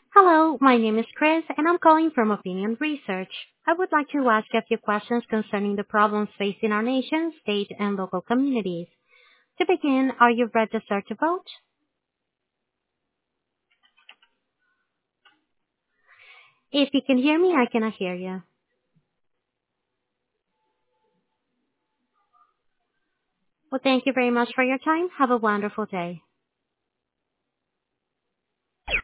Hello, my name is Chris, and I'm calling from Opinion Research. I would like to ask a few questions concerning the problems facing our nation, state, and local communities. To begin, are you registered to vote? If you can hear me, I cannot hear you. Well, thank you very much for your time. Have a wonderful day.